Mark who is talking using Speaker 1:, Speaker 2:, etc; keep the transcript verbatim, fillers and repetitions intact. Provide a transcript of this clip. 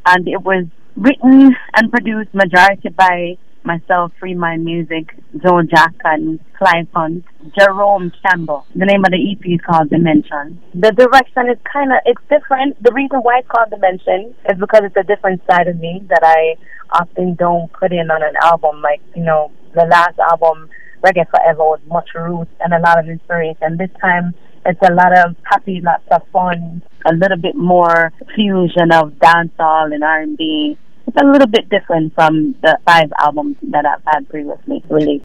Speaker 1: and it was written and produced majority by myself, Free Mind Music, Joe Jack and Clive Hunt, Jerome Campbell. The name of the E P is called Dimension.
Speaker 2: The direction is kind of, it's different. The reason why it's called Dimension is because it's a different side of me that I often don't put in on an album. Like, you know, the last album, Reggae Forever, was much roots and a lot of inspiration. This time, it's a lot of happy, lots of fun, a little bit more fusion of dancehall and R and B. It's a little bit different from the five albums that I've had previously released.